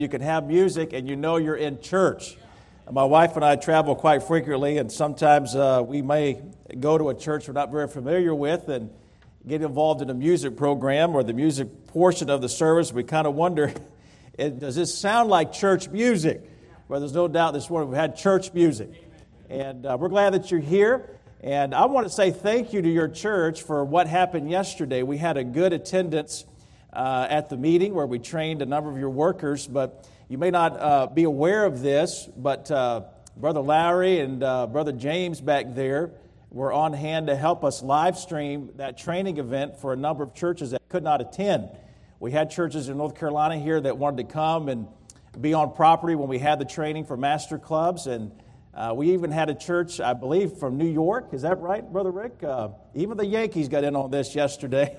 You can have music and you know you're in church. My wife and I travel quite frequently, and sometimes we may go to a church we're not very familiar with and get involved in a music program or the music portion of the service. We kind of wonder, does this sound like church music? Well, there's no doubt this morning we've had church music. And we're glad that you're here. And I want to say thank you to your church for what happened yesterday. We had a good attendance at the meeting where we trained a number of your workers, but you may not be aware of this, but Brother Lowry and Brother James back there were on hand to help us live stream that training event for a number of churches that could not attend. We had churches in North Carolina here that wanted to come and be on property when we had the training for master clubs, and we even had a church, I believe, from New York. Is that right, Brother Rick? Even the Yankees got in on this yesterday.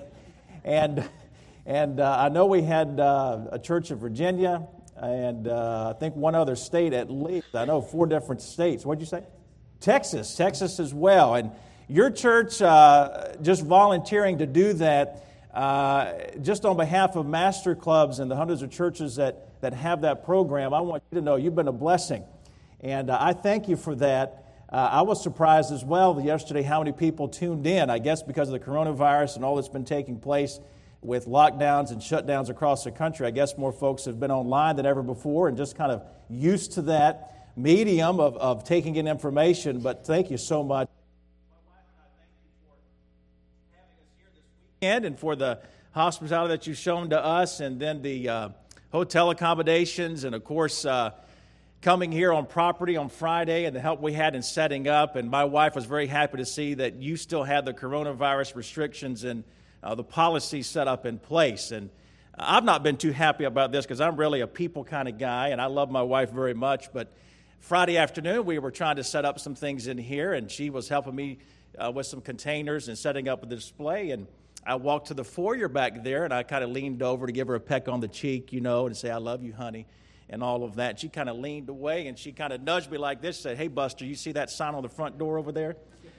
And I know we had a church in Virginia and I think one other state at least. I know 4 different states. What did you say? Texas as well. And your church just volunteering to do that just on behalf of master clubs and the hundreds of churches that have that program. I want you to know you've been a blessing. And I thank you for that. I was surprised as well yesterday how many people tuned in, I guess because of the coronavirus and all that's been taking place with lockdowns and shutdowns across the country. I guess more folks have been online than ever before and just kind of used to that medium of taking in information. But thank you so much. My wife and I thank you for having us here this weekend and for the hospitality that you've shown to us, and then the hotel accommodations, and of course coming here on property on Friday and the help we had in setting up. And my wife was very happy to see that you still had the coronavirus restrictions and the policy set up in place. And I've not been too happy about this because I'm really a people kind of guy, and I love my wife very much. But Friday afternoon, we were trying to set up some things in here, and she was helping me with some containers and setting up the display. And I walked to the foyer back there, and I kind of leaned over to give her a peck on the cheek, and say, "I love you, honey," and all of that. And she kind of leaned away, and she kind of nudged me like this, said, "Hey, Buster, you see that sign on the front door over there?"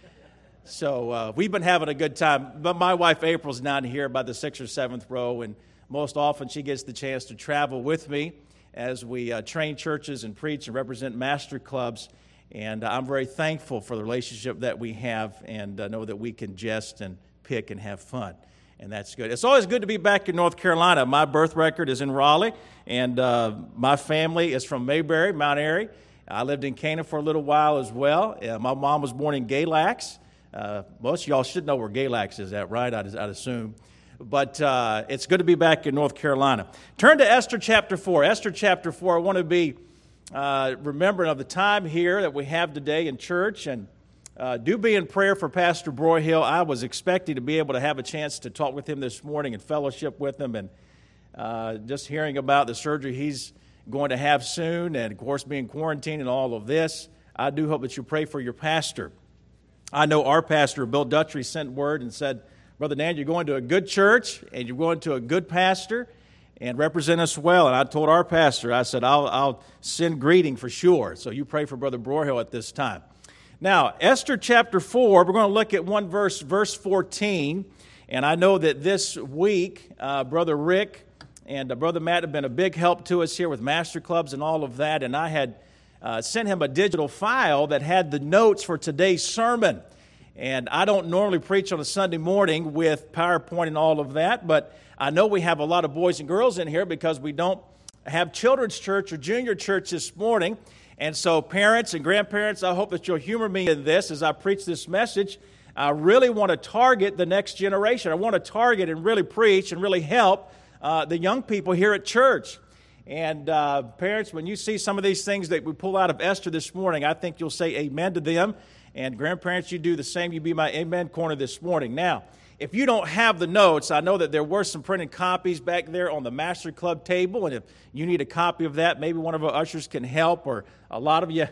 So we've been having a good time. But my wife April's down here by the 6th or 7th row, and most often she gets the chance to travel with me as we train churches and preach and represent master clubs. And I'm very thankful for the relationship that we have, and know that we can jest and pick and have fun. And that's good. It's always good to be back in North Carolina. My birth record is in Raleigh, and my family is from Mayberry, Mount Airy. I lived in Cana for a little while as well. My mom was born in Galax. Most of y'all should know where Galax is at, right? I'd assume. But it's good to be back in North Carolina. Turn to Esther chapter 4. Esther chapter 4, I want to be remembering of the time here that we have today in church. And do be in prayer for Pastor Broyhill. I was expecting to be able to have a chance to talk with him this morning and fellowship with him. And just hearing about the surgery he's going to have soon, and of course being quarantined and all of this, I do hope that you pray for your pastor. I know our pastor, Bill Dutry, sent word and said, "Brother Dan, you're going to a good church, and you're going to a good pastor, and represent us well." And I told our pastor, I said, I'll send greeting for sure. So you pray for Brother Broyhill at this time. Now, Esther chapter 4, we're going to look at one verse, verse 14. And I know that this week, Brother Rick and Brother Matt have been a big help to us here with master clubs and all of that. And I had sent him a digital file that had the notes for today's sermon. And I don't normally preach on a Sunday morning with PowerPoint and all of that, but I know we have a lot of boys and girls in here because we don't have children's church or junior church this morning. And so parents and grandparents, I hope that you'll humor me in this as I preach this message. I really want to target the next generation. I want to target and really preach and really help the young people here at church. And parents, when you see some of these things that we pull out of Esther this morning, I think you'll say amen to them. And grandparents, you do the same. You be my amen corner this morning. Now, if you don't have the notes, I know that there were some printed copies back there on the Master Club table. And if you need a copy of that, maybe one of our ushers can help, or a lot of you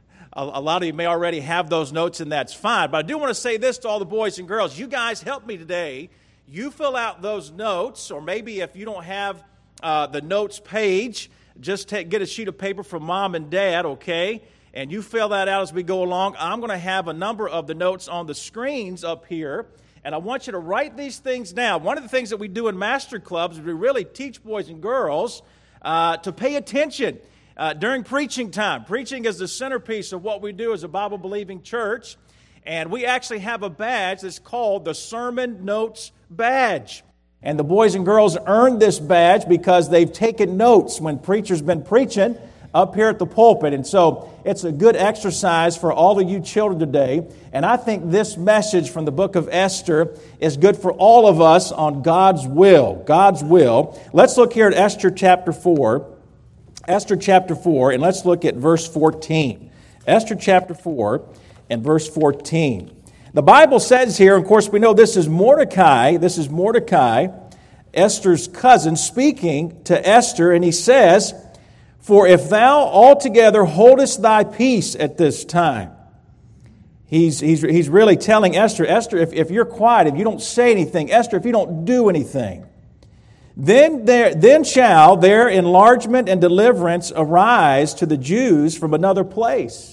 may already have those notes, and that's fine. But I do want to say this to all the boys and girls. You guys help me today. You fill out those notes, or maybe if you don't have the notes page, just get a sheet of paper from mom and dad, okay? And you fill that out as we go along. I'm going to have a number of the notes on the screens up here, and I want you to write these things down. One of the things that we do in master clubs is we really teach boys and girls to pay attention during preaching time. Preaching is the centerpiece of what we do as a Bible-believing church. And we actually have a badge that's called the Sermon Notes Badge. And the boys and girls earned this badge because they've taken notes when preachers been preaching up here at the pulpit. And so it's a good exercise for all of you children today. And I think this message from the book of Esther is good for all of us on God's will. God's will. Let's look here at Esther chapter 4. Esther chapter 4, and let's look at verse 14. Esther chapter 4 and verse 14. The Bible says here, of course we know this is Mordecai, Esther's cousin, speaking to Esther, and he says, "For if thou altogether holdest thy peace at this time." He's really telling Esther, if you're quiet, if you don't say anything, Esther, if you don't do anything, then shall their enlargement and deliverance arise to the Jews from another place.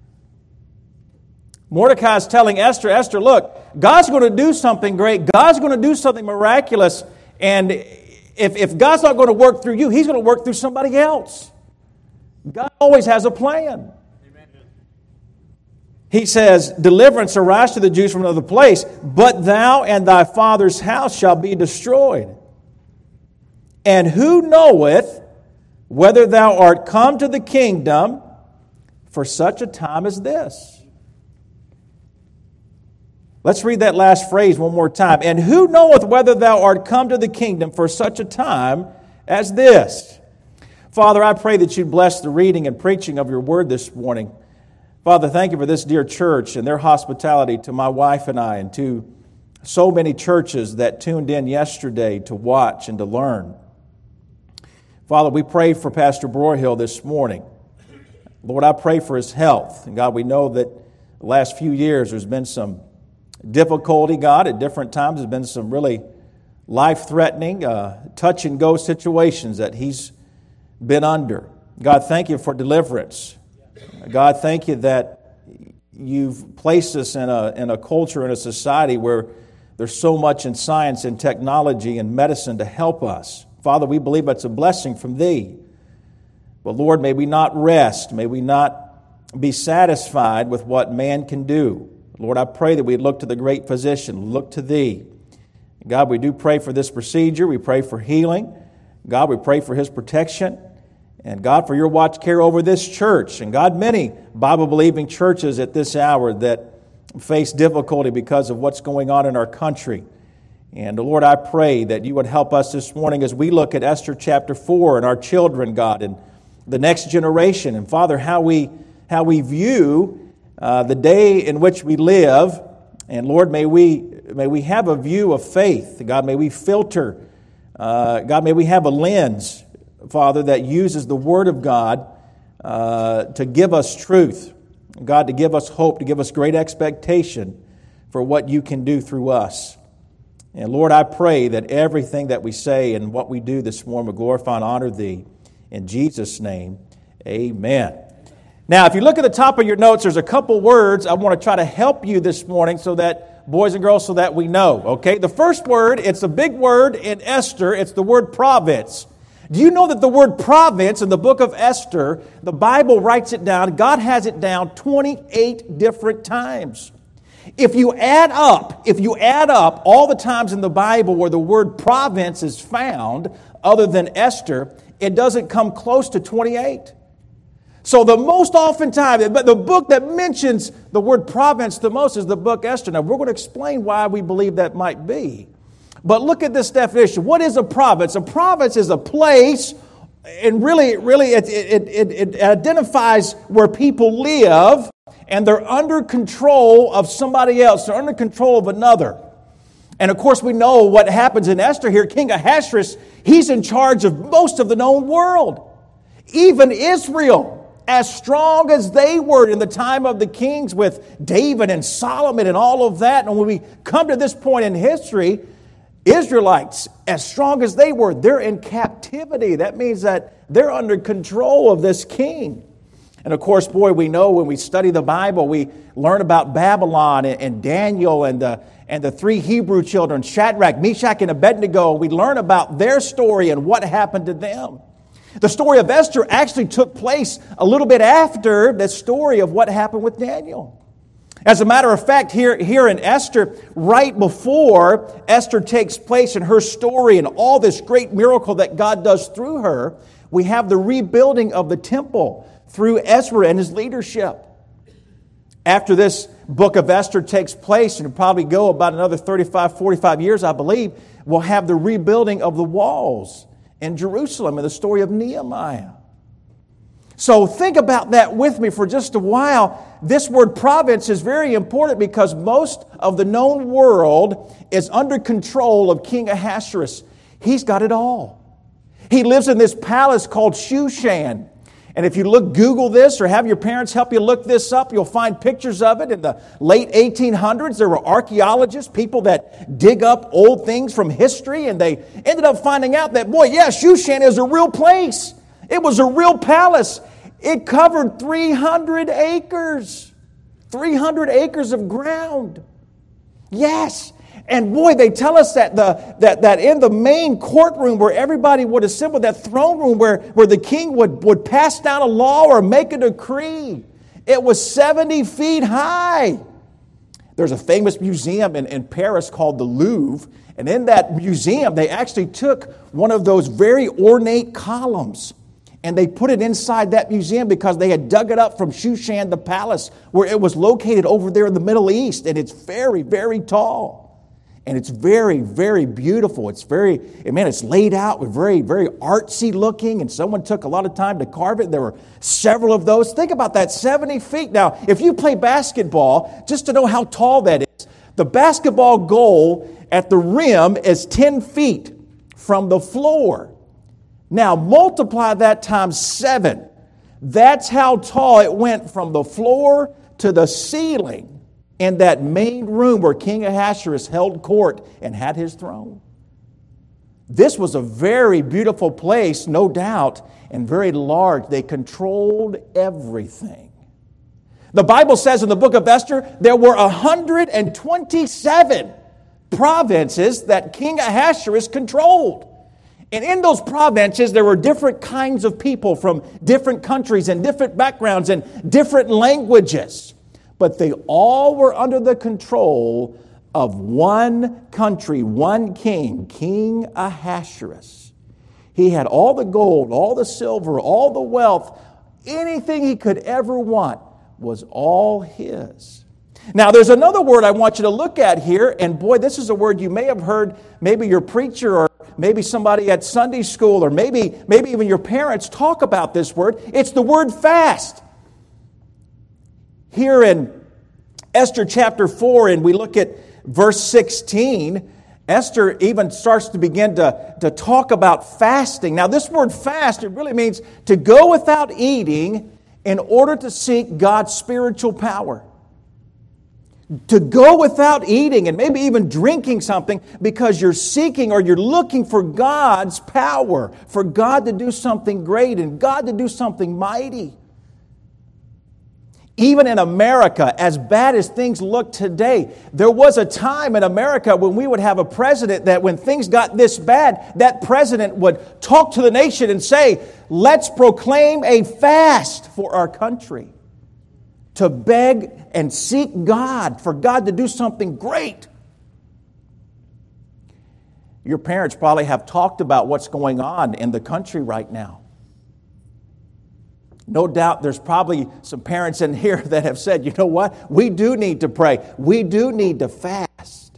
Mordecai is telling Esther, look, God's going to do something great. God's going to do something miraculous. And if God's not going to work through you, He's going to work through somebody else. God always has a plan. Amen. He says, deliverance arise to the Jews from another place, but thou and thy father's house shall be destroyed. And who knoweth whether thou art come to the kingdom for such a time as this? Let's read that last phrase one more time. And who knoweth whether thou art come to the kingdom for such a time as this? Father, I pray that you'd bless the reading and preaching of your word this morning. Father, thank you for this dear church and their hospitality to my wife and I and to so many churches that tuned in yesterday to watch and to learn. Father, we pray for Pastor Broyhill this morning. Lord, I pray for his health. And God, we know that the last few years there's been some difficulty, God. At different times there's been some really life-threatening, touch-and-go situations that he's been under. God, thank you for deliverance. God, thank you that you've placed us in a culture, in a society where there's so much in science and technology and medicine to help us. Father, we believe it's a blessing from Thee. But Lord, may we not rest. May we not be satisfied with what man can do. Lord, I pray that we'd look to the great physician, look to Thee. God, we do pray for this procedure. We pray for healing. God, we pray for His protection. And God, for your watch care over this church. And God, many Bible-believing churches at this hour that face difficulty because of what's going on in our country. And Lord, I pray that you would help us this morning as we look at Esther chapter 4 and our children, God, and the next generation. And Father, how we view the day in which we live. And Lord, may we have a view of faith. God, may we filter. God, may we have a lens, Father, that uses the Word of God to give us truth. God, to give us hope, to give us great expectation for what you can do through us. And Lord, I pray that everything that we say and what we do this morning will glorify and honor Thee. In Jesus' name, amen. Now, if you look at the top of your notes, there's a couple words I want to try to help you this morning so that, boys and girls, so that we know, okay? The first word, it's a big word in Esther. It's the word province. Do you know that the word province in the book of Esther, the Bible writes it down, God has it down 28 different times. If you add up all the times in the Bible where the word province is found, other than Esther, it doesn't come close to 28. So the most often time, but the book that mentions the word province the most is the book Esther. Now, we're going to explain why we believe that might be. But look at this definition. What is a province? A province is a place, and really it identifies where people live, and they're under control of somebody else. They're under control of another. And of course, we know what happens in Esther here. King Ahasuerus, he's in charge of most of the known world. Even Israel, as strong as they were in the time of the kings with David and Solomon and all of that. And when we come to this point in history, Israelites, as strong as they were, they're in captivity. That means that they're under control of this king. And of course, boy, we know when we study the Bible, we learn about Babylon and Daniel and the three Hebrew children, Shadrach, Meshach, and Abednego. We learn about their story and what happened to them. The story of Esther actually took place a little bit after the story of what happened with Daniel. As a matter of fact, here in Esther, right before Esther takes place in her story and all this great miracle that God does through her, we have the rebuilding of the temple through Ezra and his leadership. After this book of Esther takes place, and it'll probably go about another 35, 45 years, I believe, we'll have the rebuilding of the walls in Jerusalem and the story of Nehemiah. So think about that with me for just a while. This word province is very important because most of the known world is under control of King Ahasuerus. He's got it all. He lives in this palace called Shushan. And if you Google this or have your parents help you look this up, you'll find pictures of it. In the late 1800s, there were archaeologists, people that dig up old things from history, and they ended up finding out that, Shushan is a real place. It was a real palace. It covered 300 acres. 300 acres of ground. Yes. And they tell us that that in the main courtroom where everybody would assemble, that throne room where the king would pass down a law or make a decree, it was 70 feet high. There's a famous museum in Paris called the Louvre. And in that museum, they actually took one of those very ornate columns and they put it inside that museum because they had dug it up from Shushan, the palace, where it was located over there in the Middle East. And it's very, very tall. And it's very, very beautiful. It's laid out with very, very artsy looking. And someone took a lot of time to carve it. There were several of those. Think about that, 70 feet. Now, if you play basketball, just to know how tall that is, the basketball goal at the rim is 10 feet from the floor. Now, multiply that times 7. That's how tall it went from the floor to the ceiling in that main room where King Ahasuerus held court and had his throne. This was a very beautiful place, no doubt, and very large. They controlled everything. The Bible says in the book of Esther, there were 127 provinces that King Ahasuerus controlled. And in those provinces, there were different kinds of people from different countries and different backgrounds and different languages. But they all were under the control of one country, one king, King Ahasuerus. He had all the gold, all the silver, all the wealth, anything he could ever want was all his. Now, there's another word I want you to look at here, and this is a word you may have heard maybe your preacher or maybe somebody at Sunday school or maybe even your parents talk about this word. It's the word fast. Here in Esther chapter 4, and we look at verse 16, Esther even starts to begin to talk about fasting. Now, this word fast, it really means to go without eating in order to seek God's spiritual power. To go without eating and maybe even drinking something because you're seeking or you're looking for God's power, for God to do something great and God to do something mighty. Even in America, as bad as things look today, there was a time in America when we would have a president that when things got this bad, that president would talk to the nation and say, let's proclaim a fast for our country. To beg and seek God, for God to do something great. Your parents probably have talked about what's going on in the country right now. No doubt there's probably some parents in here that have said, you know what? We do need to pray. We do need to fast.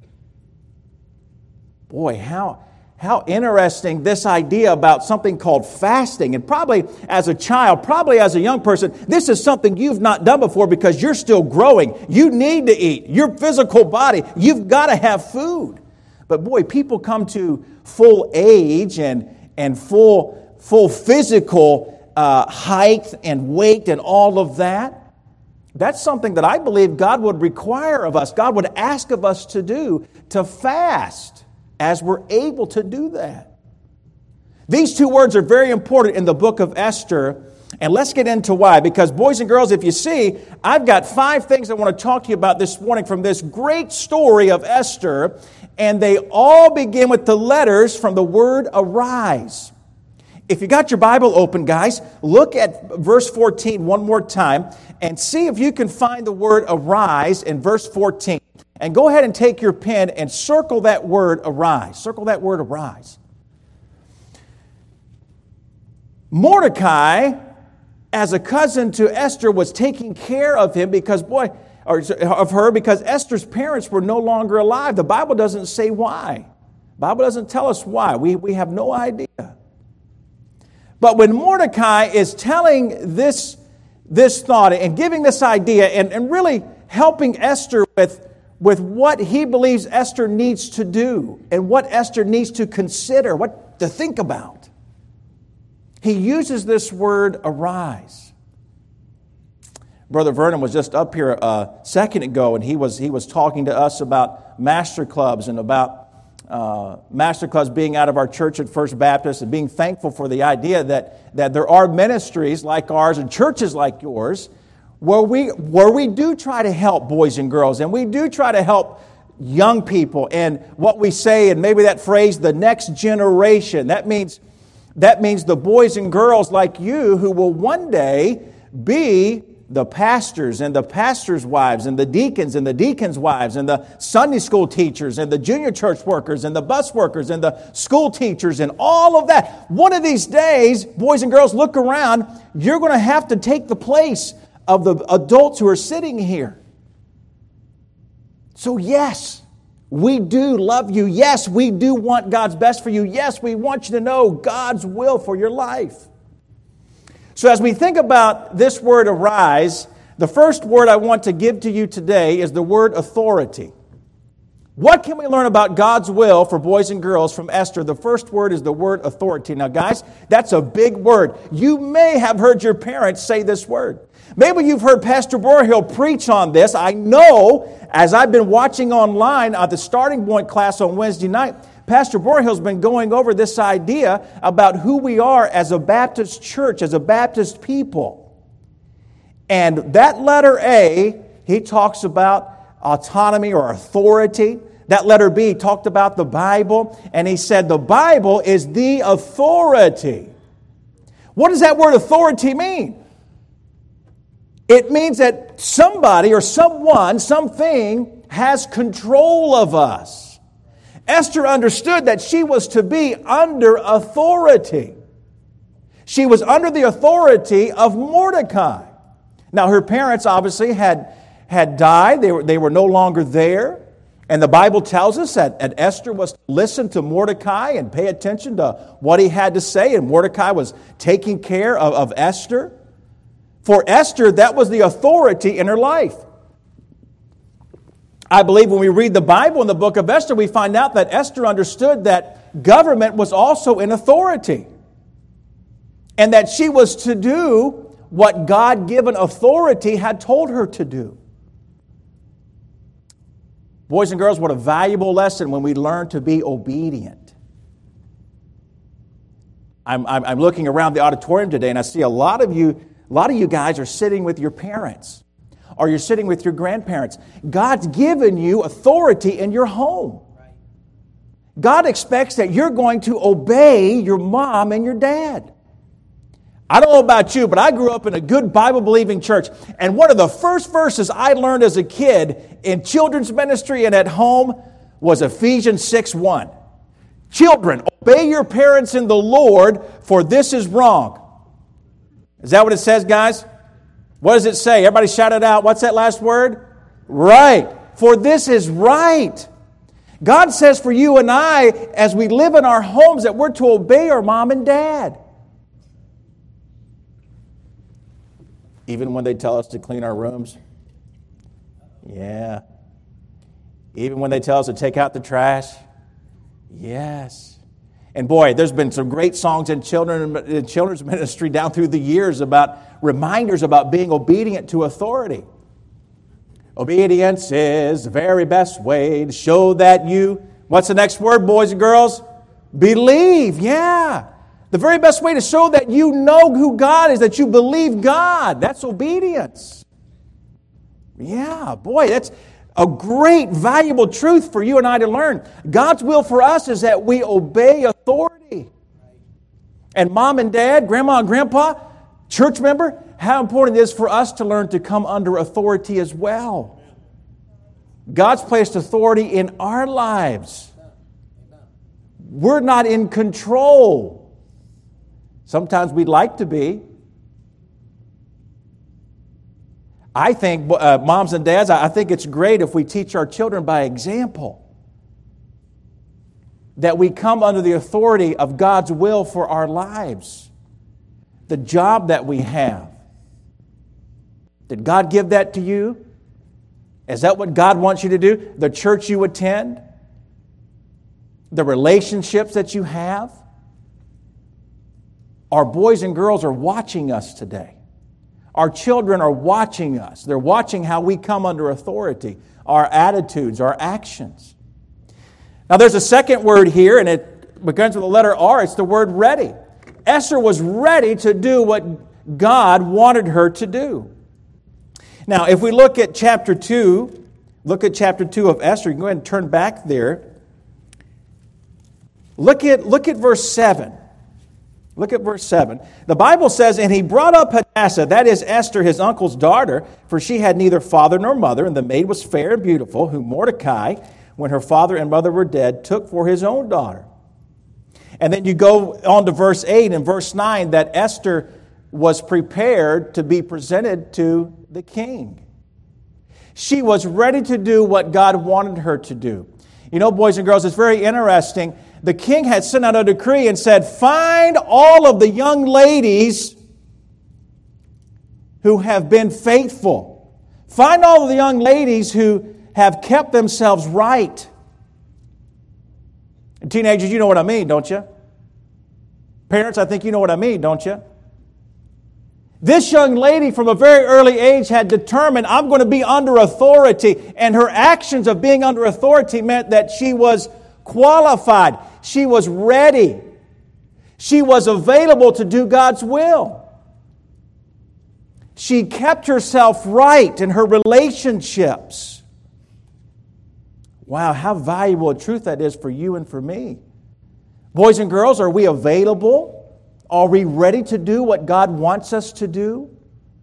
Boy, how interesting this idea about something called fasting. And probably as a child, probably as a young person, this is something you've not done before because you're still growing. You need to eat. Your physical body, you've got to have food. But boy, people come to full age and full physical height and weight and all of that. That's something that I believe God would require of us. God would ask of us to do, to fast. As we're able to do that. These two words are very important in the book of Esther, and let's get into why. Because boys and girls, if you see, I've got 5 things I want to talk to you about this morning from this great story of Esther, and they all begin with the letters from the word arise. If you got your Bible open, guys, look at verse 14 one more time and see if you can find the word arise in verse 14. And go ahead and take your pen and circle that word arise. Circle that word arise. Mordecai, as a cousin to Esther, was taking care of him because Esther's parents were no longer alive. The Bible doesn't say why. The Bible doesn't tell us why. We have no idea. But when Mordecai is telling this thought and giving this idea and really helping Esther with what he believes Esther needs to do and what Esther needs to consider, what to think about, he uses this word arise. Brother Vernon was just up here a second ago, and he was talking to us about master clubs and about master clubs being out of our church at First Baptist, and being thankful for the idea that there are ministries like ours and churches like yours where we do try to help boys and girls, and we do try to help young people, and what we say, and maybe that phrase, the next generation. That means the boys and girls like you who will one day be the pastors and the pastors' wives and the deacons' wives and the Sunday school teachers and the junior church workers and the bus workers and the school teachers and all of that. One of these days, boys and girls, look around, you're going to have to take the place of the adults who are sitting here. So yes, we do love you. Yes, we do want God's best for you. Yes, we want you to know God's will for your life. So as we think about this word arise, the first word I want to give to you today is the word authority. What can we learn about God's will for boys and girls from Esther? The first word is the word authority. Now guys, that's a big word. You may have heard your parents say this word. Maybe you've heard Pastor Borhill preach on this. I know, as I've been watching online at the Starting Point class on Wednesday night, Pastor Borhill's been going over this idea about who we are as a Baptist church, as a Baptist people. And that letter A, he talks about autonomy or authority. That letter B talked about the Bible, and he said the Bible is the authority. What does that word authority mean? It means that somebody or someone, something has control of us. Esther understood that she was to be under authority. She was under the authority of Mordecai. Now, her parents obviously had died. They were no longer there. And the Bible tells us that Esther was to listen to Mordecai and pay attention to what he had to say. And Mordecai was taking care of Esther. For Esther, that was the authority in her life. I believe when we read the Bible in the book of Esther, we find out that Esther understood that government was also in authority. And that she was to do what God-given authority had told her to do. Boys and girls, what a valuable lesson when we learn to be obedient. I'm looking around the auditorium today, and I see a lot of you guys are sitting with your parents, or you're sitting with your grandparents. God's given you authority in your home. God expects that you're going to obey your mom and your dad. I don't know about you, but I grew up in a good Bible-believing church. And one of the first verses I learned as a kid in children's ministry and at home was Ephesians 6:1. Children, obey your parents in the Lord, for this is wrong. Is that what it says, guys? What does it say? Everybody shout it out. What's that last word? Right. For this is right. God says for you and I, as we live in our homes, that we're to obey our mom and dad. Even when they tell us to clean our rooms? Yeah. Even when they tell us to take out the trash? Yes. And boy, there's been some great songs in children's ministry down through the years about reminders about being obedient to authority. Obedience is the very best way to show that you, what's the next word, boys and girls? Believe, yeah. The very best way to show that you know who God is, that you believe God. That's obedience. Yeah, boy, that's a great, valuable truth for you and I to learn. God's will for us is that we obey authority. And mom and dad, grandma and grandpa, church member, how important it is for us to learn to come under authority as well. God's placed authority in our lives. We're not in control. Sometimes we'd like to be. I think, moms and dads, I think it's great if we teach our children by example that we come under the authority of God's will for our lives. The job that we have. Did God give that to you? Is that what God wants you to do? The church you attend? The relationships that you have? Our boys and girls are watching us today. Our children are watching us. They're watching how we come under authority, our attitudes, our actions. Now there's a second word here, and it begins with the letter R. It's the word ready. Esther was ready to do what God wanted her to do. Now, if we look at chapter 2, of Esther. You can go ahead and turn back there. Look at verse 7. Look at verse 7. The Bible says, "And he brought up Hadassah, that is Esther, his uncle's daughter, for she had neither father nor mother, and the maid was fair and beautiful, whom Mordecai, when her father and mother were dead, took for his own daughter." And then you go on to verse 8 and verse 9, that Esther was prepared to be presented to the king. She was ready to do what God wanted her to do. You know, boys and girls, it's very interesting. The king had sent out a decree and said, find all of the young ladies who have been faithful. Find all of the young ladies who have kept themselves right. And teenagers, you know what I mean, don't you? Parents, I think you know what I mean, don't you? This young lady from a very early age had determined, I'm going to be under authority. And her actions of being under authority meant that she was qualified. She was ready. She was available to do God's will. She kept herself right in her relationships. Wow, how valuable a truth that is for you and for me. Boys and girls, are we available? Are we ready to do what God wants us to do?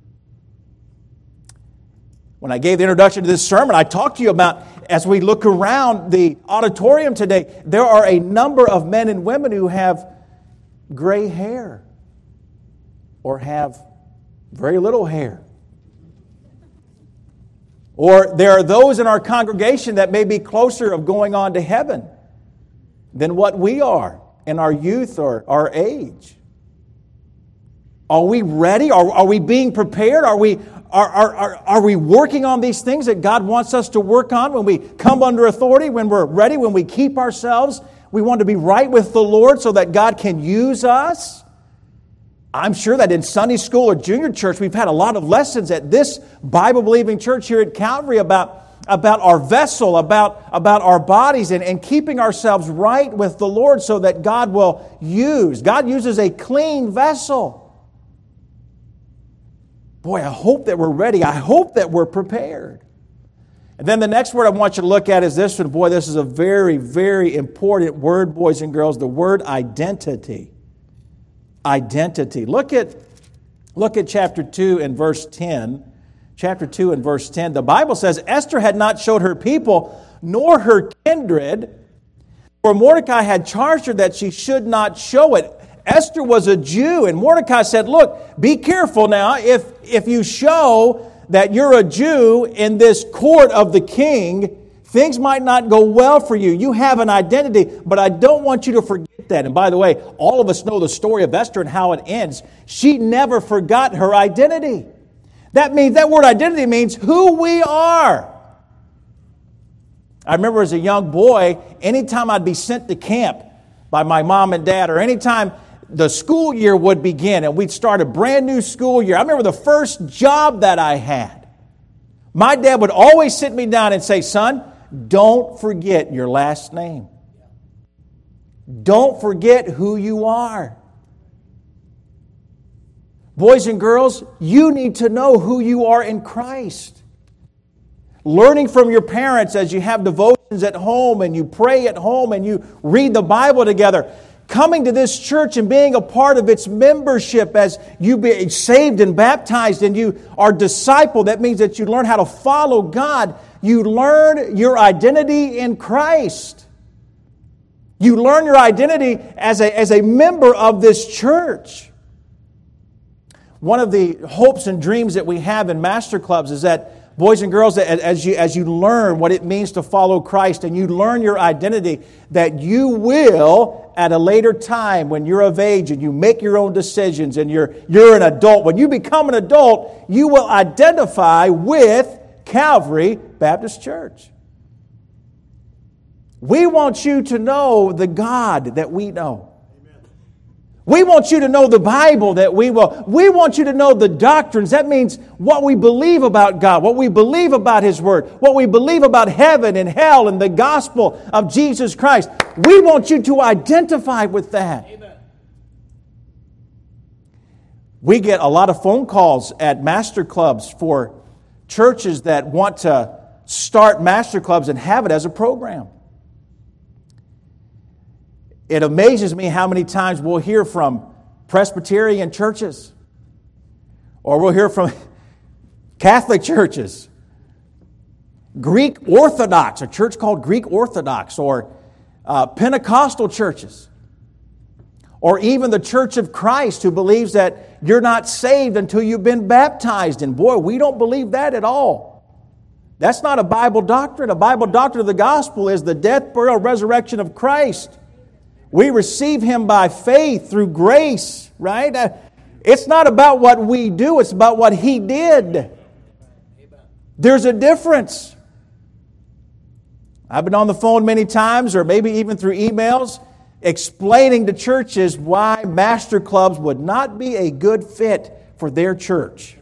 When I gave the introduction to this sermon, I talked to you about, as we look around the auditorium today, there are a number of men and women who have gray hair or have very little hair. Or there are those in our congregation that may be closer of going on to heaven than what we are in our youth or our age. Are we ready? Are we being prepared? Are we working on these things that God wants us to work on when we come under authority, when we're ready, when we keep ourselves? We want to be right with the Lord so that God can use us. I'm sure that in Sunday school or junior church, we've had a lot of lessons at this Bible-believing church here at Calvary about our vessel, about our bodies, and keeping ourselves right with the Lord so that God will use. God uses a clean vessel. Boy, I hope that we're ready. I hope that we're prepared. And then the next word I want you to look at is this one. Boy, this is a very, very important word, boys and girls, the word identity. Identity. Look at chapter 2 and verse 10. Chapter 2 and verse 10. The Bible says, Esther had not showed her people nor her kindred, for Mordecai had charged her that she should not show it. Esther was a Jew, and Mordecai said, look, be careful now. If you show that you're a Jew in this court of the king, things might not go well for you. You have an identity, but I don't want you to forget that. And by the way, all of us know the story of Esther and how it ends. She never forgot her identity. That word identity means who we are. I remember as a young boy, anytime I'd be sent to camp by my mom and dad, or anytime the school year would begin and we'd start a brand new school year. I remember the first job that I had. My dad would always sit me down and say, son, don't forget your last name. Don't forget who you are. Boys and girls, you need to know who you are in Christ. Learning from your parents as you have devotions at home and you pray at home and you read the Bible together. coming to this church and being a part of its membership as you be saved and baptized and you are discipled. That means that you learn how to follow God. You learn your identity in Christ. You learn your identity as a member of this church. One of the hopes and dreams that we have in Master Clubs is that, boys and girls, as you learn what it means to follow Christ and you learn your identity, that you will, at a later time when you're of age and you make your own decisions and you're an adult, when you become an adult, you will identify with Calvary Baptist Church. We want you to know the God that we know. We want you to know the Bible that we will. We want you to know the doctrines. That means what we believe about God, what we believe about His Word, what we believe about heaven and hell and the gospel of Jesus Christ. We want you to identify with that. Amen. We get a lot of phone calls at Master Clubs for churches that want to start Master Clubs and have it as a program. It amazes me how many times we'll hear from Presbyterian churches, or we'll hear from Catholic churches, Greek Orthodox, a church called Greek Orthodox, or Pentecostal churches, or even the Church of Christ, who believes that you're not saved until you've been baptized. And boy, we don't believe that at all. That's not a Bible doctrine. A Bible doctrine of the gospel is the death, burial, resurrection of Christ. We receive Him by faith through grace, right? It's not about what we do, it's about what He did. There's a difference. I've been on the phone many times, or maybe even through emails, explaining to churches why Master Clubs would not be a good fit for their church.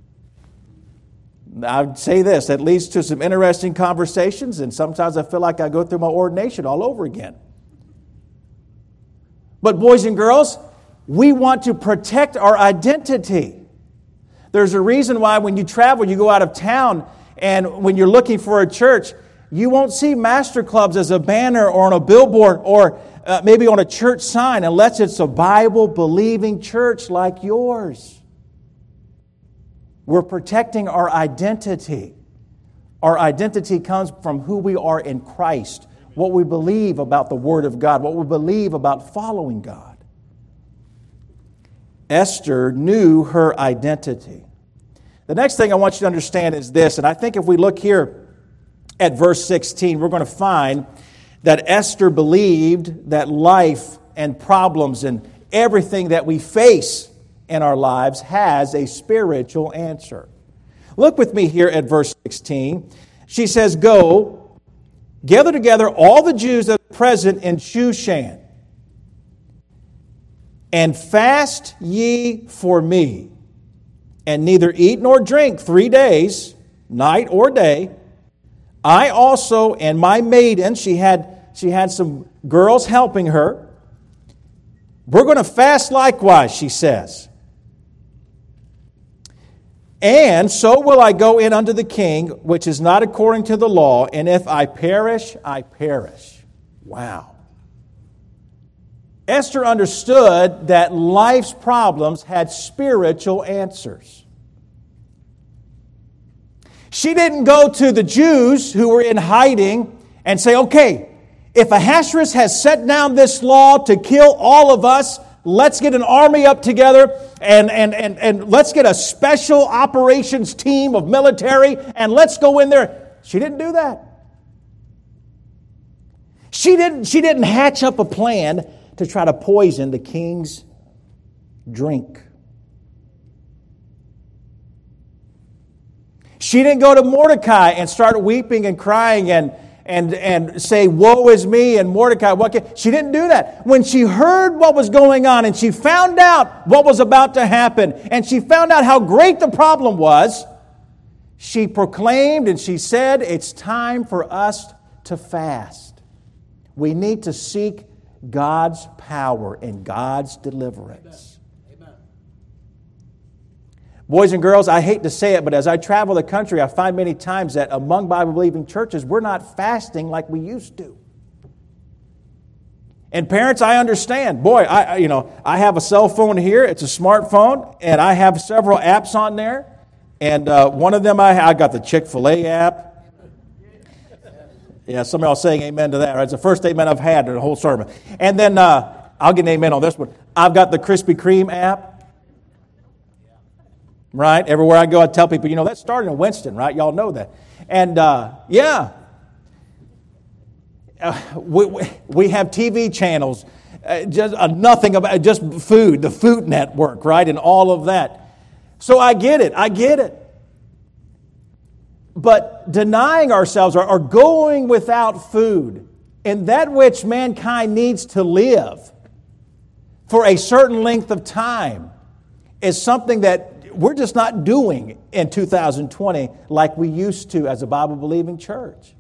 I would say this, that leads to some interesting conversations, and sometimes I feel like I go through my ordination all over again. But boys and girls, we want to protect our identity. There's a reason why when you travel, you go out of town, and when you're looking for a church, you won't see Master Clubs as a banner or on a billboard or maybe on a church sign unless it's a Bible-believing church like yours. We're protecting our identity. Our identity comes from who we are in Christ, what we believe about the Word of God, what we believe about following God. Esther knew her identity. The next thing I want you to understand is this, and I think if we look here at verse 16, we're going to find that Esther believed that life and problems and everything that we face in our lives has a spiritual answer. Look with me here at verse 16. She says, "Go, gather together all the Jews that are present in Shushan, and fast ye for me, and neither eat nor drink 3 days, night or day. I also and my maiden," she had some girls helping her. "We're going to fast likewise," she says. "And so will I go in unto the king, which is not according to the law, and if I perish, I perish." Wow. Esther understood that life's problems had spiritual answers. She didn't go to the Jews who were in hiding and say, "Okay, if Ahasuerus has set down this law to kill all of us, let's get an army up together and let's get a special operations team of military and let's go in there." She didn't do that. She didn't hatch up a plan to try to poison the king's drink. She didn't go to Mordecai and start weeping and crying and say, "Woe is me," and Mordecai, she didn't do that. When she heard what was going on and she found out what was about to happen and she found out how great the problem was, she proclaimed and she said, "It's time for us to fast. We need to seek God's power and God's deliverance." Amen. Boys and girls, I hate to say it, but as I travel the country, I find many times that among Bible-believing churches, we're not fasting like we used to. And parents, I understand. Boy, I have a cell phone here. It's a smartphone, and I have several apps on there. And one of them, I got the Chick-fil-A app. Yeah, some of y'all saying amen to that. Right? It's the first amen I've had in the whole sermon. And then I'll get an amen on this one. I've got the Krispy Kreme app. Right? Everywhere I go, I tell people, that started in Winston, right? Y'all know that. And we have TV channels, just nothing about just food, the Food Network, right, and all of that. So I get it. But denying ourselves or going without food in that which mankind needs to live for a certain length of time is something that we're just not doing in 2020 like we used to as a Bible-believing church.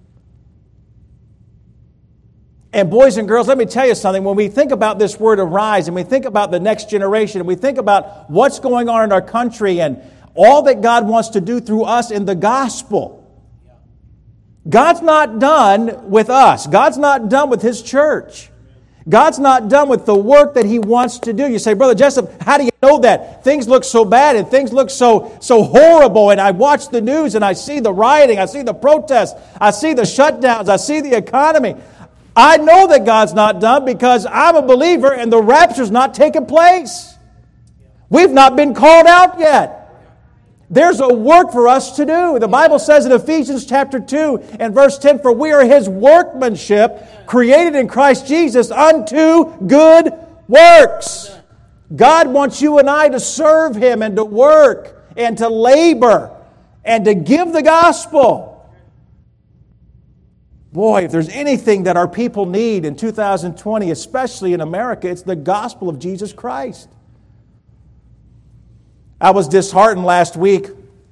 And boys and girls, let me tell you something. When we think about this word arise, and we think about the next generation, and we think about what's going on in our country and all that God wants to do through us in the gospel, God's not done with us. God's not done with His church. God's not done with the work that He wants to do. You say, Brother Jessup, how do you know that? Things look so bad and things look so horrible. And I watch the news and I see the rioting, I see the protests, I see the shutdowns, I see the economy. I know that God's not done because I'm a believer and the rapture's not taken place. We've not been called out yet. There's a work for us to do. The Bible says in Ephesians chapter 2 and verse 10, for we are His workmanship, created in Christ Jesus unto good works. God wants you and I to serve Him and to work and to labor and to give the gospel. Boy, if there's anything that our people need in 2020, especially in America, it's the gospel of Jesus Christ. I was disheartened last week,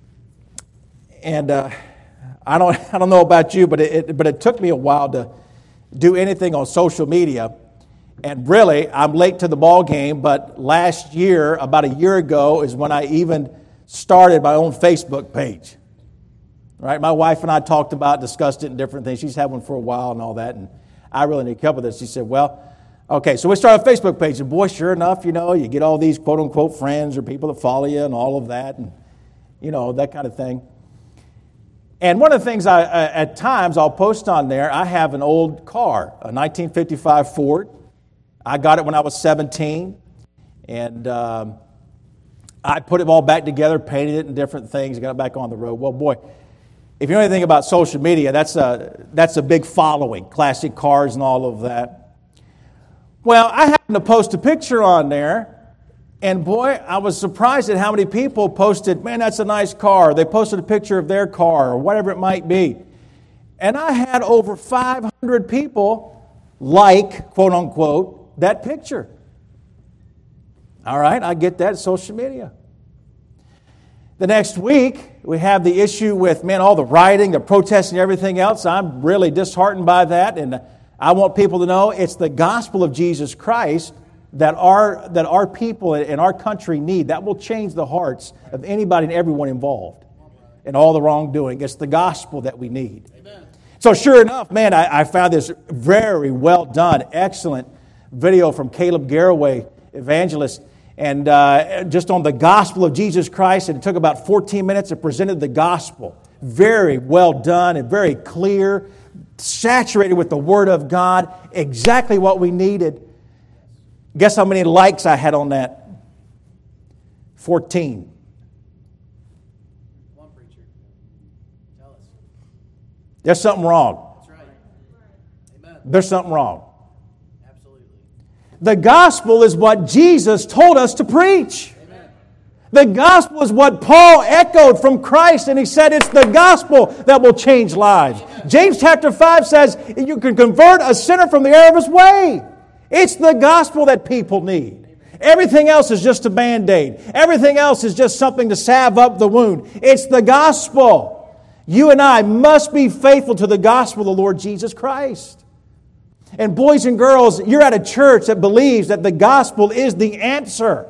and I don't know about you, but it took me a while to do anything on social media. And really, I'm late to the ball game, but last year, about a year ago, is when I even started my own Facebook page. Right? My wife and I discussed it and different things. She's had one for a while and all that, and I really need help with this. She said, well, okay, so we started a Facebook page, and boy, sure enough, you get all these quote-unquote friends or people that follow you and all of that, and, that kind of thing. And one of the things at times I'll post on there, I have an old car, a 1955 Ford. I got it when I was 17, and I put it all back together, painted it and different things, got it back on the road. Well, boy, if you know anything about social media, that's a big following, classic cars and all of that. Well, I happened to post a picture on there, and boy, I was surprised at how many people posted, man, that's a nice car. They posted a picture of their car or whatever it might be. And I had over 500 people like, quote unquote, that picture. All right, I get that, social media. The next week, we have the issue with, all the rioting, the protesting, everything else. I'm really disheartened by that, and I want people to know it's the gospel of Jesus Christ that our people in our country need. That will change the hearts of anybody and everyone involved in all the wrongdoing. It's the gospel that we need. Amen. So sure enough, I found this very well done, excellent video from Caleb Garraway, evangelist, and just on the gospel of Jesus Christ, and it took about 14 minutes. It presented the gospel. Very well done and very clear, saturated with the Word of God, exactly what we needed. Guess how many likes I had on that? 14. Come on, preacher. Tell us. There's something wrong. That's right. Amen. There's something wrong. Absolutely. The gospel is what Jesus told us to preach. Amen. The gospel is what Paul echoed from Christ, and he said it's the gospel that will change lives. Amen. James chapter 5 says you can convert a sinner from the error of his way. It's the gospel that people need. Amen. Everything else is just a Band-Aid. Everything else is just something to salve up the wound. It's the gospel. You and I must be faithful to the gospel of the Lord Jesus Christ. And boys and girls, you're at a church that believes that the gospel is the answer.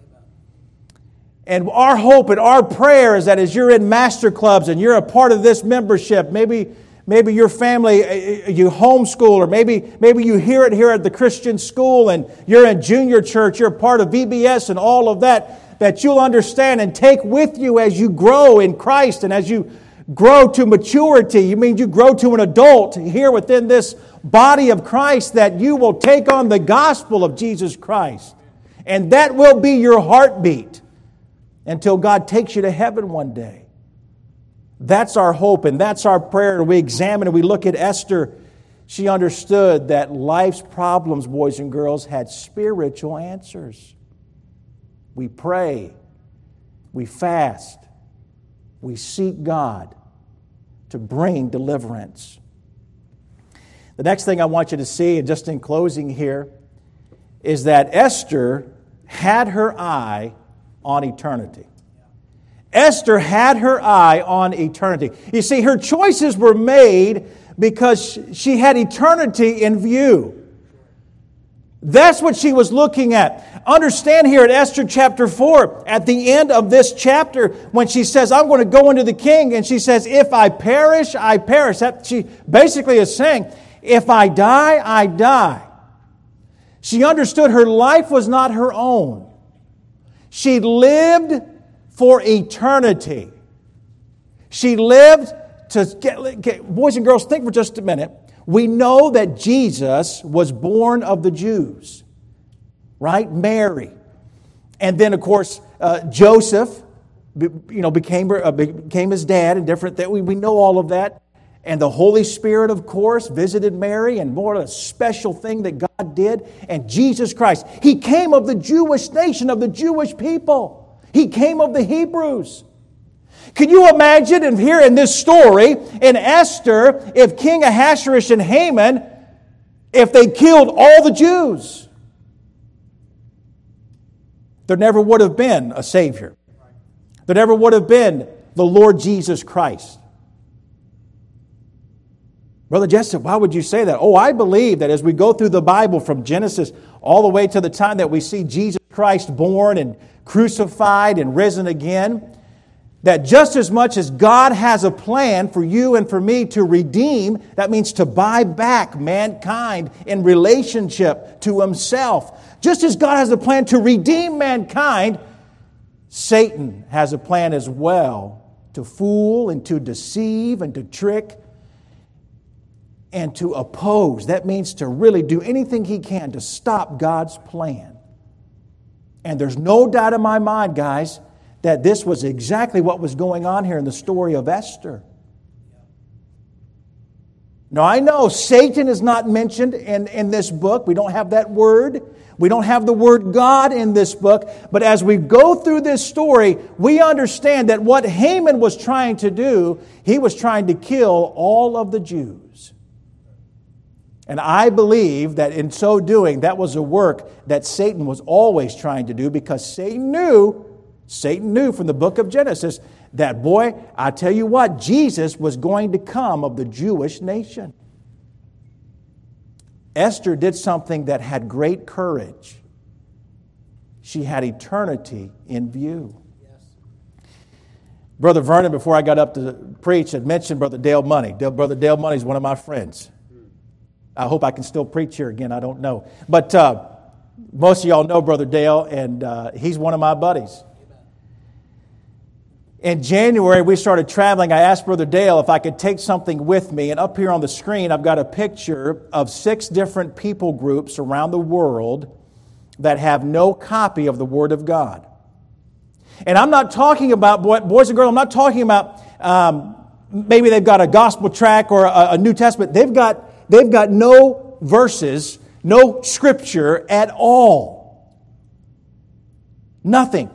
And our hope and our prayer is that as you're in master clubs and you're a part of this membership, maybe maybe your family, you homeschool, or maybe you hear it here at the Christian school and you're in junior church, you're part of VBS and all of that, that you'll understand and take with you as you grow in Christ and as you grow to maturity. You mean you grow to an adult here within this body of Christ, that you will take on the gospel of Jesus Christ. And that will be your heartbeat until God takes you to heaven one day. That's our hope and that's our prayer. We examine and we look at Esther. She understood that life's problems, boys and girls, had spiritual answers. We pray, we fast, we seek God to bring deliverance. The next thing I want you to see, and just in closing here, is that Esther had her eye on eternity. Esther had her eye on eternity. You see, her choices were made because she had eternity in view. That's what she was looking at. Understand here at Esther chapter 4, at the end of this chapter, when she says, I'm going to go into the king, and she says, if I perish, I perish. That she basically is saying, if I die, I die. She understood her life was not her own. She lived for eternity. She lived to boys and girls, think for just a minute. We know that Jesus was born of the Jews, right? Mary. And then, of course, Joseph, became his dad and different things. We know all of that. And the Holy Spirit, of course, visited Mary, and more a special thing that God did. And Jesus Christ, He came of the Jewish nation, of the Jewish people. He came of the Hebrews. Can you imagine, and here in this story, in Esther, if King Ahasuerus and Haman, if they killed all the Jews? There never would have been a Savior. There never would have been the Lord Jesus Christ. Brother Jessup, why would you say that? Oh, I believe that as we go through the Bible from Genesis all the way to the time that we see Jesus Christ born and crucified and risen again, that just as much as God has a plan for you and for me to redeem, that means to buy back mankind in relationship to Himself. Just as God has a plan to redeem mankind, Satan has a plan as well to fool and to deceive and to trick and to oppose. That means to really do anything he can to stop God's plan. And there's no doubt in my mind, guys, that this was exactly what was going on here in the story of Esther. Now, I know Satan is not mentioned in this book. We don't have that word. We don't have the word God in this book. But as we go through this story, we understand that what Haman was trying to do, he was trying to kill all of the Jews. And I believe that in so doing, that was a work that Satan was always trying to do, because Satan knew from the book of Genesis that, boy, I tell you what, Jesus was going to come of the Jewish nation. Esther did something that had great courage. She had eternity in view. Yes. Brother Vernon, before I got up to preach, had mentioned Brother Dale Money. Brother Dale Money is one of my friends. I hope I can still preach here again. I don't know. But most of y'all know Brother Dale, and he's one of my buddies. In January, we started traveling. I asked Brother Dale if I could take something with me. And up here on the screen, I've got a picture of 6 different people groups around the world that have no copy of the Word of God. And I'm not talking about, boys and girls, I'm not talking about maybe they've got a gospel tract or a New Testament. They've got no verses, no scripture at all. Nothing.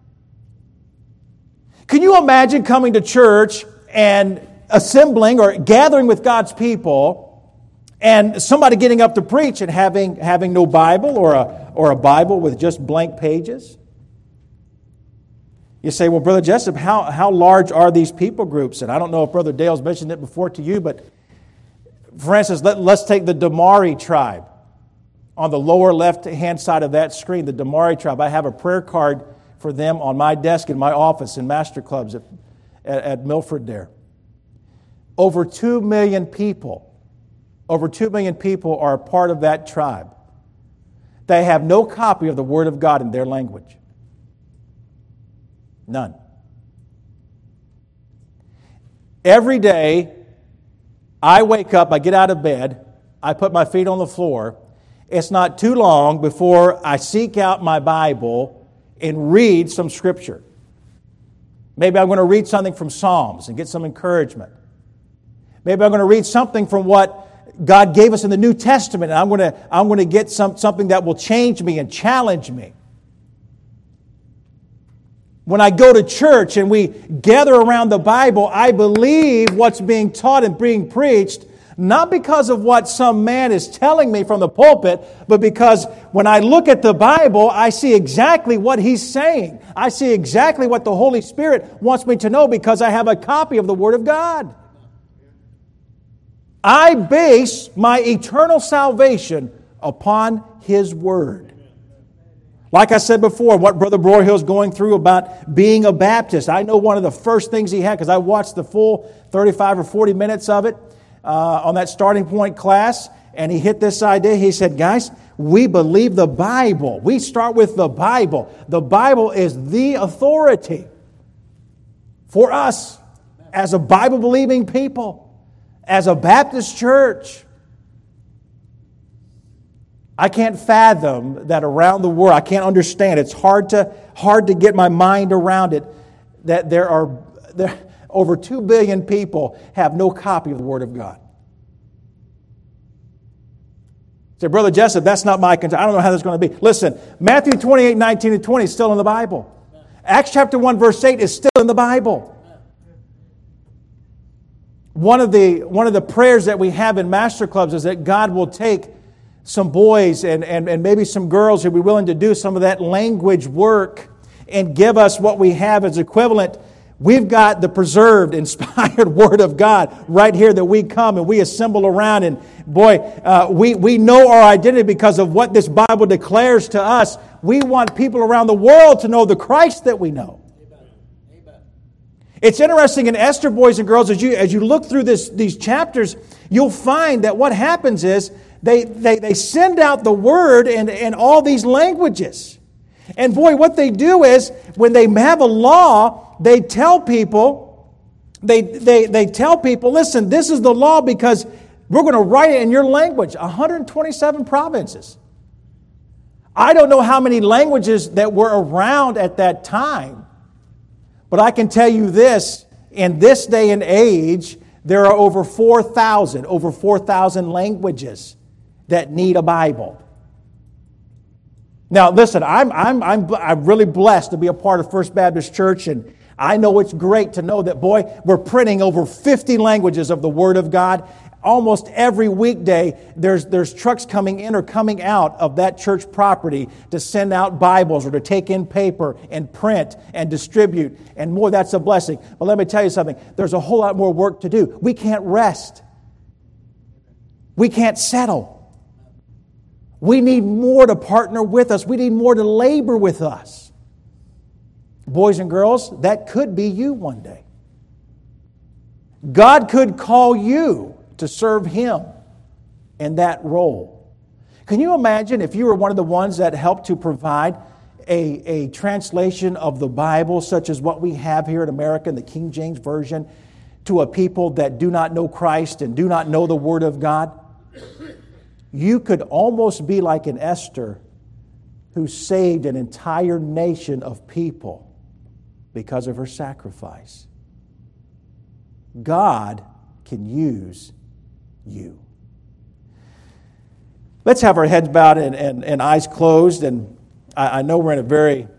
Can you imagine coming to church and assembling or gathering with God's people and somebody getting up to preach and having no Bible or a Bible with just blank pages? You say, well, Brother Jessup, how large are these people groups? And I don't know if Brother Dale's mentioned it before to you, but for instance, let's take the Damari tribe. On the lower left-hand side of that screen, the Damari tribe. I have a prayer card for them on my desk in my office in Master Clubs at Milford there. Over 2 million people are a part of that tribe. They have no copy of the Word of God in their language. None. Every day, I wake up, I get out of bed, I put my feet on the floor. It's not too long before I seek out my Bible and read some Scripture. Maybe I'm going to read something from Psalms and get some encouragement. Maybe I'm going to read something from what God gave us in the New Testament, and I'm going to get something that will change me and challenge me. When I go to church and we gather around the Bible, I believe what's being taught and being preached, not because of what some man is telling me from the pulpit, but because when I look at the Bible, I see exactly what he's saying. I see exactly what the Holy Spirit wants me to know because I have a copy of the Word of God. I base my eternal salvation upon His Word. Like I said before, what Brother Broyhill's going through about being a Baptist, I know one of the first things he had, because I watched the full 35 or 40 minutes of it on that starting point class, and he hit this idea. He said, guys, we believe the Bible. We start with the Bible. The Bible is the authority for us as a Bible-believing people. As a Baptist church, I can't fathom that around the world. I can't understand. It's hard to get my mind around it. That there over 2 billion people have no copy of the Word of God. Say, Brother Jessup, that's not my concern. I don't know how that's going to be. Listen, Matthew 28, 19 and 20 is still in the Bible. Acts chapter 1, verse 8 is still in the Bible. One of the prayers that we have in Master Clubs is that God will take some boys and maybe some girls who will be willing to do some of that language work and give us what we have as equivalent. We've got the preserved, inspired Word of God right here that we come and we assemble around. And boy, we know our identity because of what this Bible declares to us. We want people around the world to know the Christ that we know. It's interesting in Esther, boys and girls, as you look through these chapters, you'll find that what happens is they send out the Word in all these languages. And boy, what they do is, when they have a law, they tell people, they tell people, listen, this is the law because we're going to write it in your language. 127 provinces. I don't know how many languages that were around at that time. But I can tell you this, in this day and age, there are over 4,000 languages that need a Bible. Now, listen, I'm really blessed to be a part of First Baptist Church, and I know it's great to know that, boy, we're printing over 50 languages of the Word of God. Almost every weekday, there's trucks coming in or coming out of that church property to send out Bibles or to take in paper and print and distribute. And more, that's a blessing. But let me tell you something. There's a whole lot more work to do. We can't rest. We can't settle. We need more to partner with us. We need more to labor with us. Boys and girls, that could be you one day. God could call you to serve Him in that role. Can you imagine if you were one of the ones that helped to provide a translation of the Bible, such as what we have here in America in the King James Version, to a people that do not know Christ and do not know the Word of God? You could almost be like an Esther who saved an entire nation of people because of her sacrifice. God can use you. Let's have our heads bowed and eyes closed. And I know we're in a very